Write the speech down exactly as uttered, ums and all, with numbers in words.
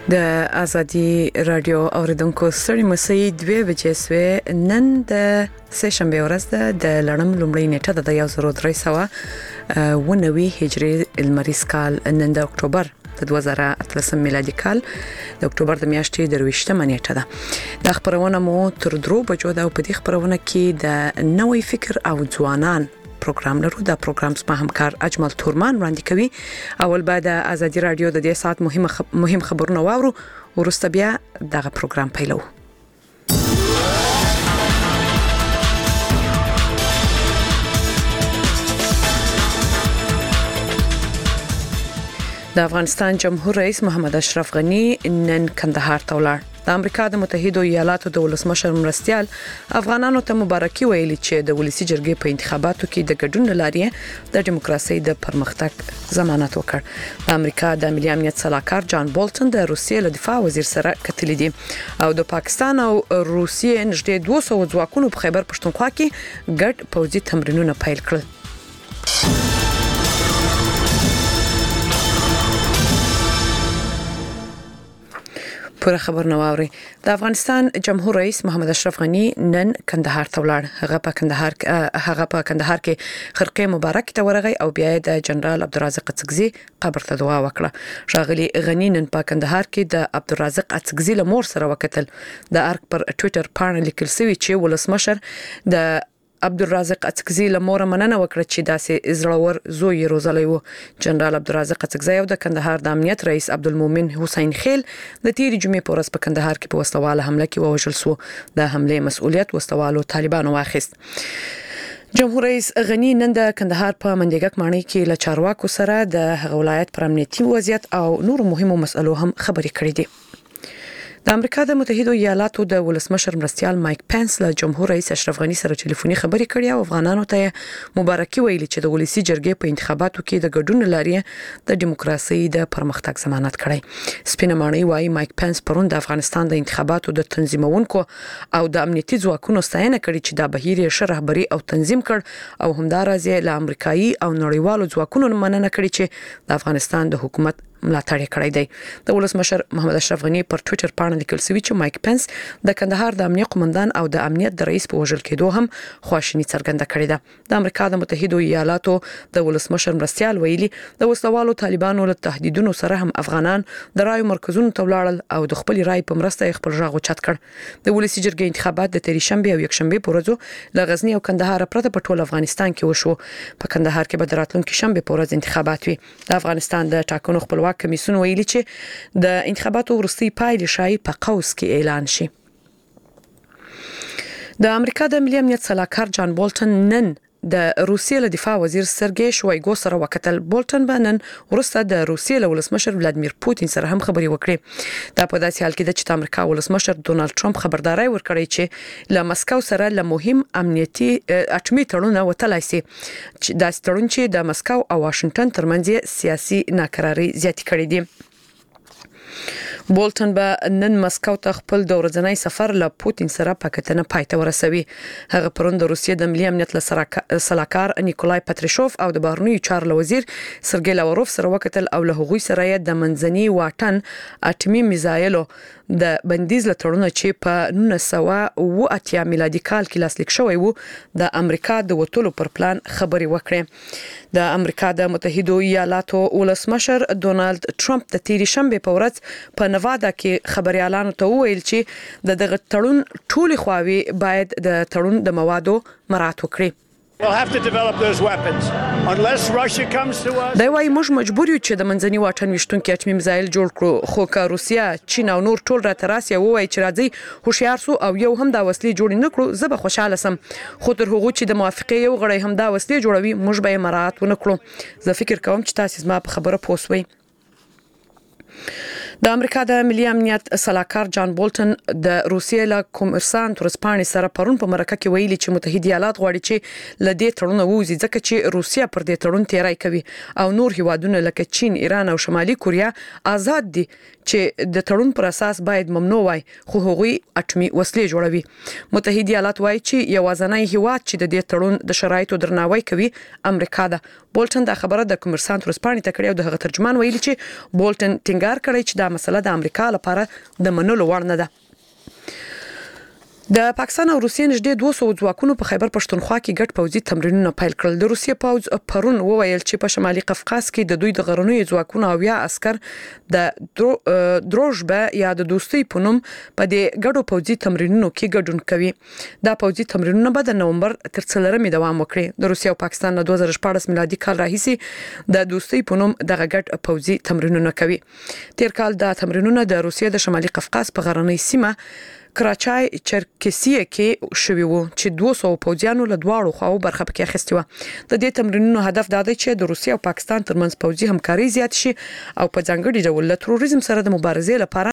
د ازادي رادیو اوریدونکو ستړي مسي دوه بجې سوې نن د سه شنبه ورځ ده د لړم لومړی نیټه د یو زر درې سوه ونوي هجري المریز کال نن د اکتوبر د دوه زره اتلسم میلادي کال د اکتوبر د میاشتې د رویشتمه نیټه ده. د خبرونه مو تر درو بجو ده او په دې خبرونه کې د نوې فکر او ځوانان پروګرام لرو. دا پروګرام سپه همکار اجمل تورمان وړاندې کوي. اول بعد ازادي رادیو د دې ساعت مهم خب... مهم خبرونه واورو ورسته بیا دغه پروګرام پیلو. د افغانستان جمهور رئیس محمد اشرف غنی نن کندهار ته ولاړ. د امریکا د متحده ایالاتو د ولسمشر مرستيال افغانانو ته مبارکي ویلي چې د ولسی جرګې په انتخاباتو کې د ګډون لارې د دیموکراسي د پرمختګ ضمانت وکړ. د امریکا د ملي امنیت صلاحکار جان بولټن د روسیې له دفاع وزیر سره کتلې دي او د پاکستان او روسیې نږدې دوه سوه ځواکونو په خیبر پښتونخوا کې ګډ پوځي تمرینونه پیل کړل. پوره خبر نواوري. د افغانستان جمهور رئیس محمد اشرف غنی نن کندهار ته ولاړ. هغه په کندهار هغه په کندهار کې خرقه مبارک ته ورغی او بیا د جنرال عبدالرازق اڅکزي قبر ته دعا وکړه. شاغلي غنی نن په کندهار کې د عبدالرازق اڅکزي له مور سره وکتل. د ارک پر ټوئیټر باندې لیکل شوی چې ولسمشر د عبدالرازق اڅکزي له مور مننه وکړه چې داسې زړور زوی روزلی وو. جنرال عبدالرازق اڅکزي او د کندهار د امنیت رئیس عبدالمؤمن حسین خیل د تیر جمعې په ورځ په کندهار کې په وسلواله حمله کې ووژل شو. د حمله مسؤلیت وسلوالو طالبانو واخیست. جمهور رئیس غنی نن د کندهار په منډیګک ماڼۍ کې له چارواکو سره د هغه ولایت پر امنیتي وضعیت او نور مهمو مسلو هم خبرې کړې دي. د امریکا د متحده ایالاتو د ولسمشر مرستيال مایک پنس له جمهور رئیس اشرف غنی سره ټلیفوني خبرې کړې او افغانانو ته مبارکي ویلي چې د ولسی جرګې په انتخاباتو کې د ګډون لارې د دیموکراسي د پرمختګ ضمانت کړی. سپینه ماڼۍ وايي مایک پنس پرون د افغانستان د انتخاباتو د تنظیمونکو او د امنیتي ځواکونو ستاینه کړې چې د بهیر یې رهبری او تنظیم کړ او همدارنګه له امریکایي او نړیوالو ځواکونو مننه کړې چې د افغانستان د حکومت ملاتړ کړی دی. د ولسمشر محمد اشرف غنی پر ټوئیټر باندې لیکل شوی چې مایک پنس د کندهار د امنیت قومندان او د امنیت د رئیس په وژل کېدو هم خواشینی څرګنده کړې ده. د امریکا د متحده ایالاتو د ولسمشر مرستيال ویلي د وسلوالو طالبانو له تهدیدونو سره هم افغانان د رایو مرکزونو ته ولاړل او د خپل رای په مرسته خپل ژغ اوچت کړ. د ولسی جرګې انتخابات د تیر شنبه او یک شنبه په ورځو له غزنی او کندهار پرته په ټول افغانستان کې وشو. په کندهار کې به د راتلونکي شنبه په ورځ انتخابات وي. د افغانستان د ټاکنو خپلواک کمیسیون ویلي چې د انتخاباتو وروستي پایلې شای په قوس کې اعلان شي. د امریکا د ملي امنیت صلاحکار جان بولټن نن د روسیې له دفاع وزیر سرګی شوایګو سره وکتل. بولټن بنن ورسته د روسیې له ولسمشر ولادمیر پوتین سره هم خبرې وکړې. دا په داسې حال کې د چې امریکا ولسمشر ډونالد ټرمپ خبرداري ورکړې چې له مسکو سره له مهم امنیتي اټومي تړون وتلای شي. دا تړون چې د مسکو او واشنگټن ترمنځ سیاسي ناکراري زیاتې کړې دي. بولټن به نن مسکو ته خپل د ورځنی سفر له پوتین سره په کتنه پایته ورسوي. هغه پرون د روسیې د ملي امنیت صلاحکار نیکولای پاتریشوف او د بهرنیو چارو وزیر سرګی لاوروف سره وکتل او له هغوی سره د منځني واټن اټومي میزایلو د بندیز له تړون چې په نولس سوه اوه اتیا میلادي کال کې لاسلیک شوی وو د امریکا د وټولو پر پلان خبرې وکړې. د امریکا د متحده ایالاتو ولسمشر ډونالد ټرمپ د تیر شنبه په ورځ په نوادا کې خبريالانو ته وویل چې د دغه تړون ټولي خواوي باید د تړون د موادو مراعات وکړي. We'll have to develop those weapons unless Russia comes to us. دا وايي موږ مجبور یو چې د منځني واټن وشتونکو اټومي میزایل جوړ کړو. خو که روسیا، چین او نور ټول را تراسي وایي چې راځي هوښیار سو او یو هم دا وسلې جوړ نه کړو زه به خوشاله سم. خو تر هغه چې د موافقه یو غړی هم دا وسلې جوړوي موږ به مراعات ونه کړو. زه فکر کوم چې تاسو زما په خبره پوسوي. د امریکا د ملي امنیت صلاحکار جان بولټن د روسیې له کومرسانت ورسپانې سره پرون په مرکه کې ویلي چې متحده ایالات غواړي چې له دې تړون ووځي ځکه چې روسیا پر دې تړون تیری کوي او نور هیوادونه لکه چین، ایران او شمالي کوریا آزاد دي چې د تړون پر اساس باید ممنوع وای خو هغوی اټومي وسلې جوړوي. متحده ایالات وایي چې یوازنی هیواد چې د دې تړون د شرایطو درناوی کوي امریکا ده. بولټن دا خبره د کومرسانت ورسپانې ته کړې او د هغه ترجمان ویلي چې بولټن ټینګار کړی چې د دا مسله د امریکا لپاره د منلو وړ نه ده. د پاکستان او روسیې نږدې دوه سوه ځواکونو په خیبر پښتونخوا کې ګډ پوځي تمرینونه پیل کړل. د روسیې پوځ پرون وویل چې په شمالي قفقاز کې د دوی د غرنیو ځواکونو او یا عسكر د دروژبه یا د دوستۍ په نوم په دې ګډو پوځي تمرینونو کې ګډون کوي. دا پوځي تمرینونه به د نومبر تر څلورمې دوام وکړي. د روسیې او پاکستان له دوه زره شپاړس میلادي کال راهیسې د دوستۍ په نوم دغه ګډ پوځي تمرینونه کوي. تیر کال دا تمرینونه د روسیې د شمالي قفقاز په غرنۍ سیمه کراچای چرکسیه کې شوی وو چې دوه سوه پوځیانو له دواړو خواو برخه پکې اخیستې و. د دې تمرینونو هدف دا دی چې د روسیې او پاکستان ترمنځ پوځي همکاري زیات شي او په ځانګړي ډول له تروریزم سره د مبارزې لپاره